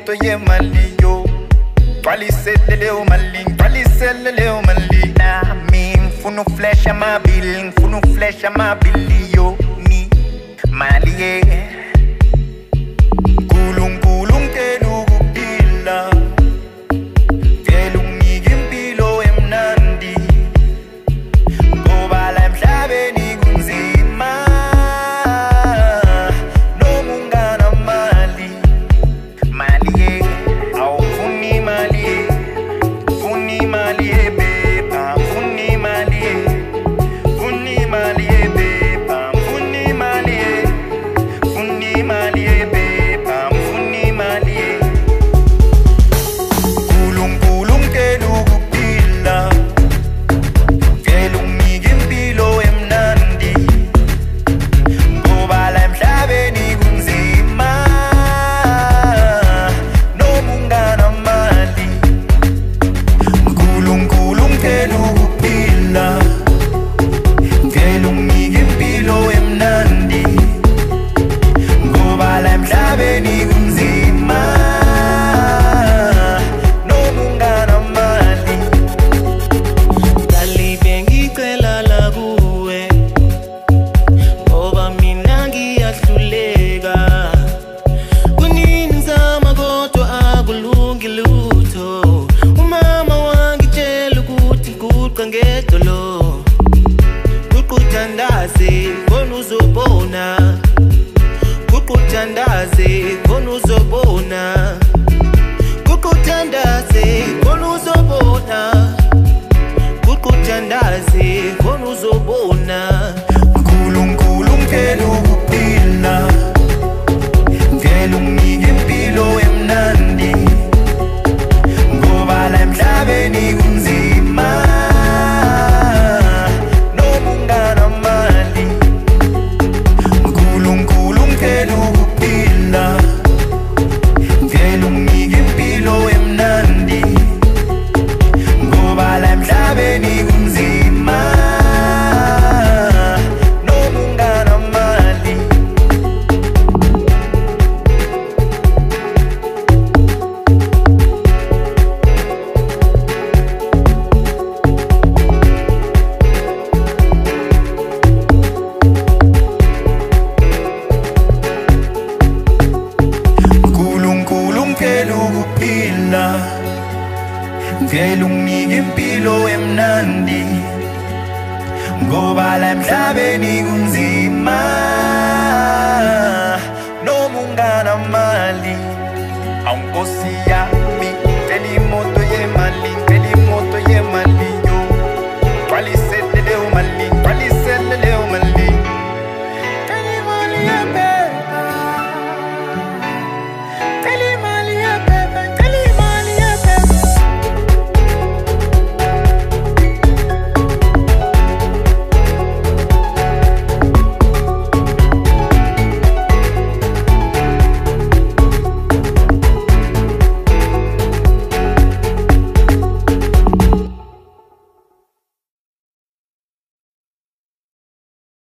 into yemali yo Twalisele leo mali, twalisele leo mali Nami ngifuna uflasha amabili, ngifuna uflasha amabili yo Ni mali ye Nkulunkulu ngicela ukuphila Ngicela unginike impilo emnandi Ngoba la emhlabeni kunzima Noma unganamali Mali ye awufuni mali ye Funi mali ye beba Funi mali ye Funi mali ye beba Funi mali ye Funi mali ye beba Funi mali ye Nkulunkulu ngicela ukuphila Ngicela unginike impilo emnandi Ngoba la emhlabeni kunzima Noma unganamali Nkulunkulu ngicela ukuphila Ngicela unginike impilo emnandi Ngoba la emhlabeni kunzima Noma unganamali Dali bengicela la kuwe Ngoba mina ngiyahluleka Kunini ngizama kodwa akulungi lutho Umama wangitshela ukuthi nguqa ngedolo Kuquthandaze khona uzobona Kuquthandaze khona uzobona Kuquthandaze khona uzobona Kuquthandaze khona uzobona Nkulunkulu ngicela ukuphila Ngicela unginike impilo emnandi Ngoba la emhlabeni kunzima Noma unganamali Nkulunkulu ngicela ukuphila Ngicela unginike impilo emnandi Ngoba la emhlabeni kunzima Noma unganamali Nkulunkulu ngicela ukuphila Ngicela unginike impilo emnandi Ngoba la emhlabeni kunzima